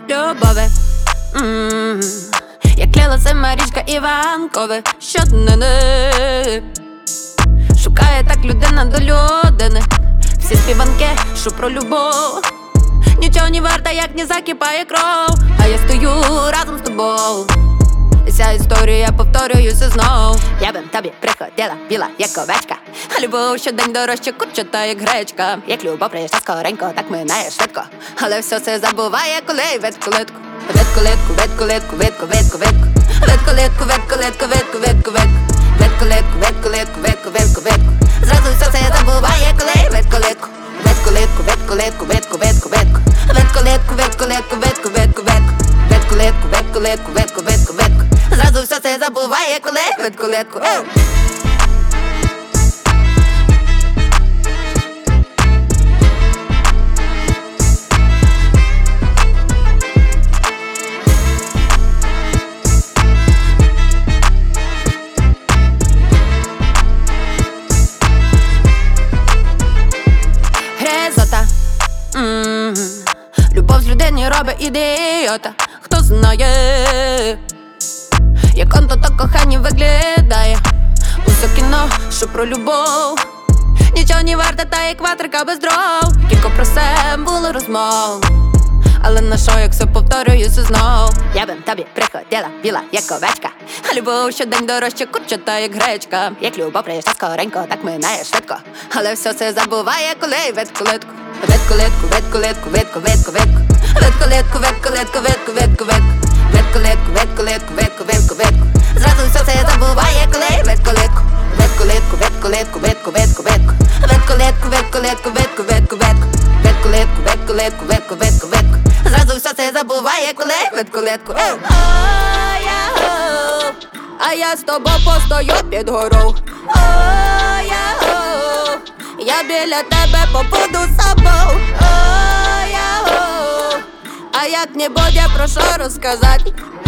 любові. Як клялася Марічка Іванкове щоднини. Шукає так людина до людини. Всі співанки, що про любов. Нічого не варта, як не закипає кров. А я стою разом з тобою. І ця історія повторюється знов. Я б тобі приходила, біла, як овечка. А любов щодень дорожче курчата, як гречка. Як любов прийшла скоренько, так минає швидко. Але все це забуває, коли ветку литку. Ветку литку, ветку литку, ветку, ветку, ветку. Ветку литку, ветку литку, ветку, ветку, ветку. Ветку литку, ветку литку, ветку, ветку, ветку. Зразу все це забуває, коли ветку литку. Ветку литку, ветку литку, ветку, ветку, ветку. Ветку литку, ветку литку, ветку, ветку, ветку. Ветку литку, ветку литку, ветку, ветку, ветку. Зразу все це забуває, коли ветку литку. Гризота. Любов з людини робить ідіота. Хто знає, як он то кохання виглядає. Усе кіно, що про любов. Нічого не варта, та як ватрика без дров. Кілько про себе було розмов. Але на що, як все повторюється знов. Я б тобі приходила, біла, як овечка. А любов щодень дорожче курчата, як гречка. Як любов прийшла скоренько, так минає швидко. Але все це забуває, коли ветку литку. Ветку литку, ветку литку, ветку, ветку, ветку. Ветку литку, ветку литку, ветку, ветку, ветку. Ветку литку, ветку литку, ветку, ветку, ветку. Зразу все це забуває, коли ветку литку. Ветку литку, ветку литку, ветку, ветку, ветку. Ветку литку, ветку литку, ветку, ветку, ветку. Ветку литку, ветку литку, ветку, ветку, ветку. Зразу все це забуває, коли ветку литку. А я з тобою постою під горою. Я біля тебе побуду собою. А як не буде, про що розказати?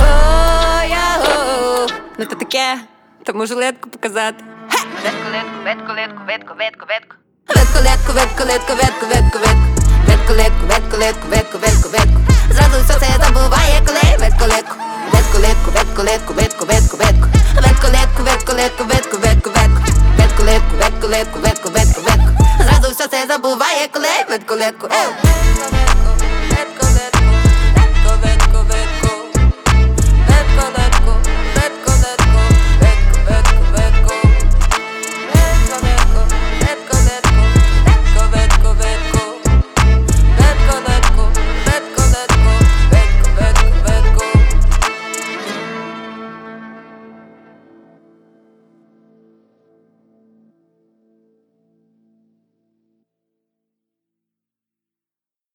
Ну то таке, то можу литку показати. Ветку литку, ветку литку, ветку, ветку, ветку. Ветку литку, ветку литку, ветку, ветку, ветку. Ветку литку, ветку литку, ветку, ветку, ветку. Зразу все це забуває, коли ветку литку. Ветку литку, ветку литку, ветку, ветку, ветку. Ветку литку, ветку литку, ветку, ветку, ветку. Ветку литку, ветку литку, ветку, ветку, ветку. Зразу все це забуває, коли ветку литку.